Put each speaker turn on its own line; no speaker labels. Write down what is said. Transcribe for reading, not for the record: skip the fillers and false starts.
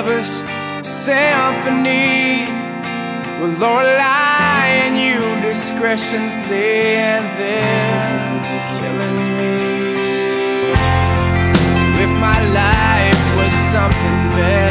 lover's symphony. Well, Lorelei and you, discretion's laying there killing me. So if my life was something better,